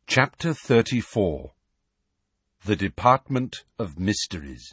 Chapter 34 The Department of Mysteries.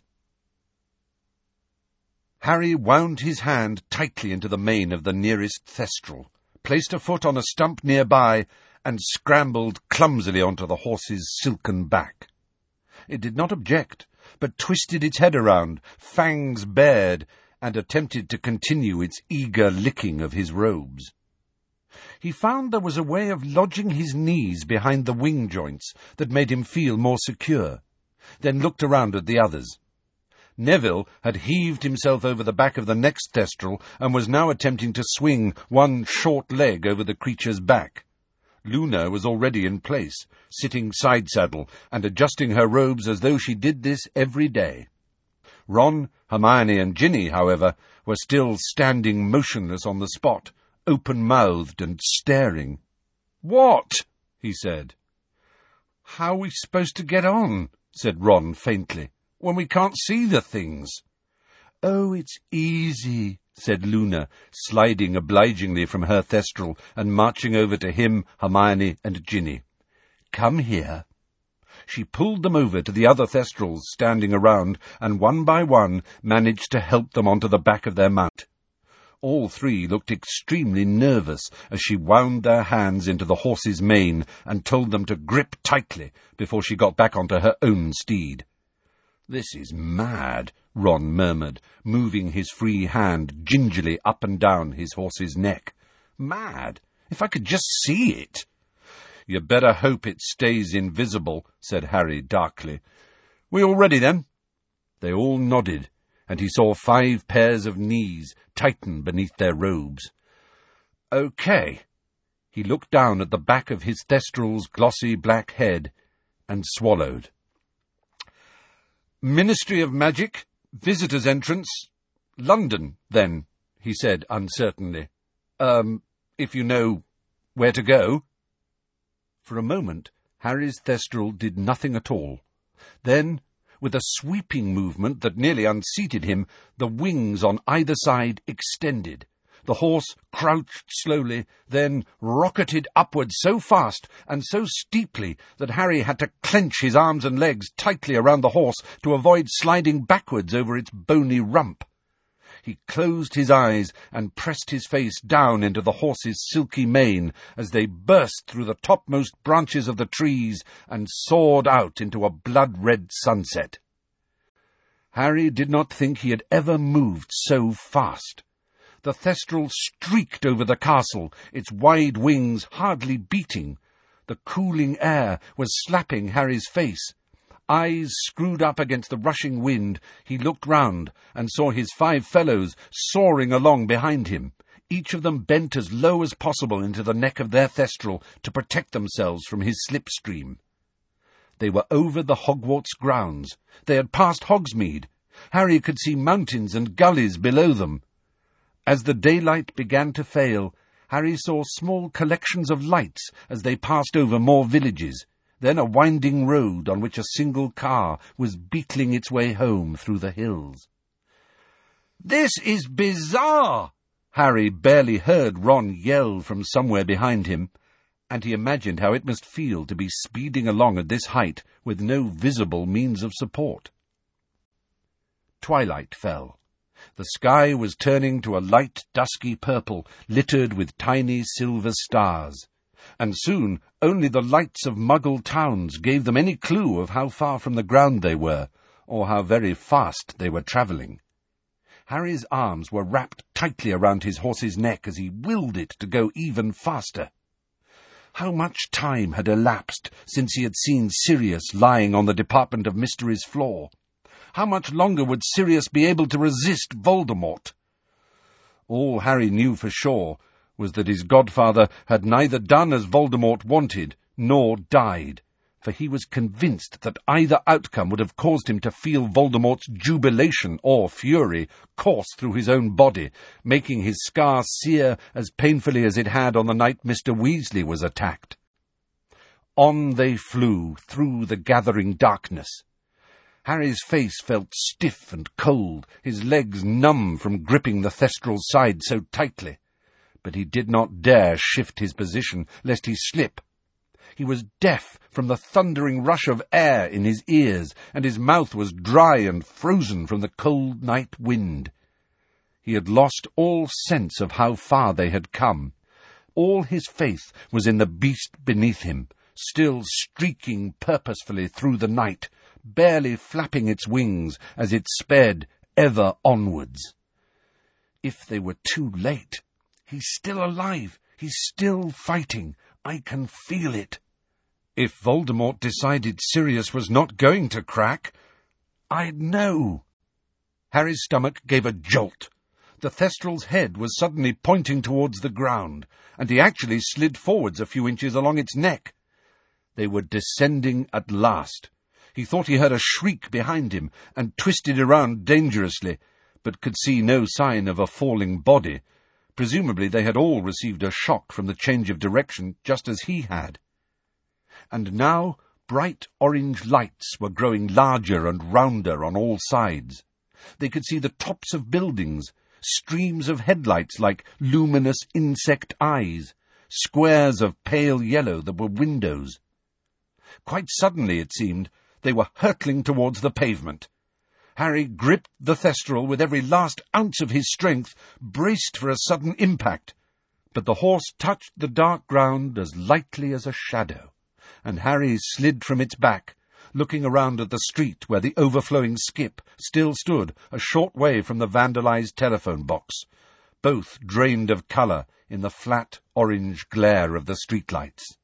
Harry wound his hand tightly into the mane of the nearest thestral, placed a foot on a stump nearby, and scrambled clumsily onto the horse's silken back. It did not object, but twisted its head around, fangs bared, and attempted to continue its eager licking of his robes. He found there was a way of lodging his knees behind the wing joints that made him feel more secure, then looked around at the others. Neville had heaved himself over the back of the next thestral and was now attempting to swing one short leg over the creature's back. Luna was already in place, sitting side-saddle and adjusting her robes as though she did this every day. Ron, Hermione, and Ginny, however, were still standing motionless on the spot, open-mouthed and staring. "What?" he said. "How are we supposed to get on?" said Ron faintly, "when we can't see the things?" "Oh, it's easy," said Luna, sliding obligingly from her thestral and marching over to him, Hermione, and Ginny. "Come here." She pulled them over to the other thestrals standing around, and one by one managed to help them onto the back of their mount. All three looked extremely nervous as she wound their hands into the horse's mane and told them to grip tightly before she got back onto her own steed. "This is mad," Ron murmured, moving his free hand gingerly up and down his horse's neck. "Mad! If I could just see it!" "You better hope it stays invisible," said Harry darkly. "We all ready, then?" They all nodded, and he saw 5 pairs of knees tighten beneath their robes. "Okay." He looked down at the back of his thestral's glossy black head and swallowed. "Ministry of Magic, Visitors' Entrance, London, then," he said uncertainly. If you know where to go." For a moment, Harry's thestral did nothing at all. Then, with a sweeping movement that nearly unseated him, the wings on either side extended. The horse crouched slowly, then rocketed upwards so fast and so steeply that Harry had to clench his arms and legs tightly around the horse to avoid sliding backwards over its bony rump. He closed his eyes and pressed his face down into the horse's silky mane as they burst through the topmost branches of the trees and soared out into a blood-red sunset. Harry did not think he had ever moved so fast. The thestral streaked over the castle, its wide wings hardly beating. The cooling air was slapping Harry's face. Eyes screwed up against the rushing wind, he looked round and saw his 5 fellows soaring along behind him, each of them bent as low as possible into the neck of their thestral to protect themselves from his slipstream. They were over the Hogwarts grounds. They had passed Hogsmeade. Harry could see mountains and gullies below them. As the daylight began to fail, Harry saw small collections of lights as they passed over more villages, then a winding road on which a single car was beetling its way home through the hills. "This is bizarre!" Harry barely heard Ron yell from somewhere behind him, and he imagined how it must feel to be speeding along at this height with no visible means of support. Twilight fell. The sky was turning to a light, dusky purple, littered with tiny silver stars, and soon only the lights of Muggle towns gave them any clue of how far from the ground they were, or how very fast they were travelling. Harry's arms were wrapped tightly around his horse's neck as he willed it to go even faster. How much time had elapsed since he had seen Sirius lying on the Department of Mysteries floor? How much longer would Sirius be able to resist Voldemort? All Harry knew for sure was that his godfather had neither done as Voldemort wanted, nor died, for he was convinced that either outcome would have caused him to feel Voldemort's jubilation or fury course through his own body, making his scar sear as painfully as it had on the night Mr. Weasley was attacked. On they flew through the gathering darkness. Harry's face felt stiff and cold, his legs numb from gripping the thestral's side so tightly. But he did not dare shift his position, lest he slip. He was deaf from the thundering rush of air in his ears, and his mouth was dry and frozen from the cold night wind. He had lost all sense of how far they had come. All his faith was in the beast beneath him, still streaking purposefully through the night, barely flapping its wings as it sped ever onwards. If they were too late. He's still alive. He's still fighting. I can feel it. If Voldemort decided Sirius was not going to crack, I'd know. Harry's stomach gave a jolt. The Thestral's head was suddenly pointing towards the ground, and he actually slid forwards a few inches along its neck. They were descending at last. He thought he heard a shriek behind him, and twisted around dangerously, but could see no sign of a falling body. Presumably they had all received a shock from the change of direction, just as he had. And now bright orange lights were growing larger and rounder on all sides. They could see the tops of buildings, streams of headlights like luminous insect eyes, squares of pale yellow that were windows. Quite suddenly, it seemed, they were hurtling towards the pavement. Harry gripped the Thestral with every last ounce of his strength, braced for a sudden impact. But the horse touched the dark ground as lightly as a shadow, and Harry slid from its back, looking around at the street where the overflowing skip still stood a short way from the vandalized telephone box, both drained of colour in the flat orange glare of the streetlights.